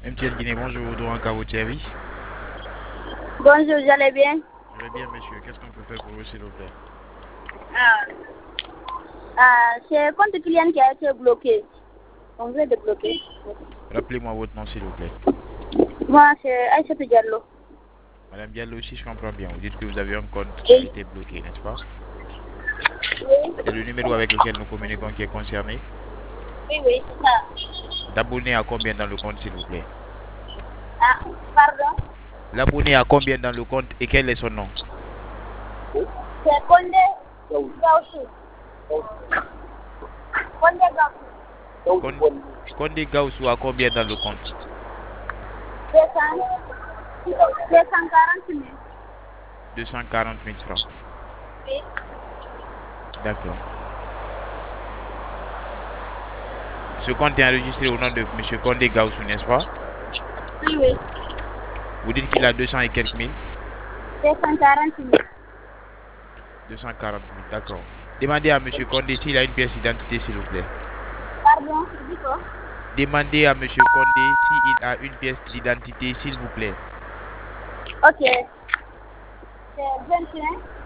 MTN Guinée, bonjour, Doran Kawotieri. Bonjour, j'allais bien. Je vais bien, monsieur. Qu'est-ce qu'on peut faire pour vous, s'il vous plaît? Ah, c'est le compte client qui a été bloqué. On veut débloquer. Rappelez-moi votre nom, s'il vous plaît. Moi, c'est Aïssatou Diallo. Madame Diallo, si je comprends bien, vous dites que vous avez un compte qui a été bloqué, n'est-ce pas? Oui, C'est le numéro avec lequel nous communiquons qui est concerné. oui, c'est ça. L'abonné a combien dans le compte, s'il vous plaît? Ah, pardon. L'abonné a combien dans le compte et quel est son nom? C'est Condé Gaussou. Condé Gaussou. Condé Gaussou a combien dans le compte? 240 000. 240 000 francs. Oui. D'accord. Ce compte est enregistré au nom de M. Condé Gaussou, n'est-ce pas? Oui, oui. Vous dites qu'il a 200 et quelques mille? 240 000. 240 000, d'accord. Demandez à M. Condé s'il a une pièce d'identité, s'il vous plaît. Pardon, tu dis quoi? Demandez à M. Condé s'il a une pièce d'identité, s'il vous plaît. Ok. C'est 21.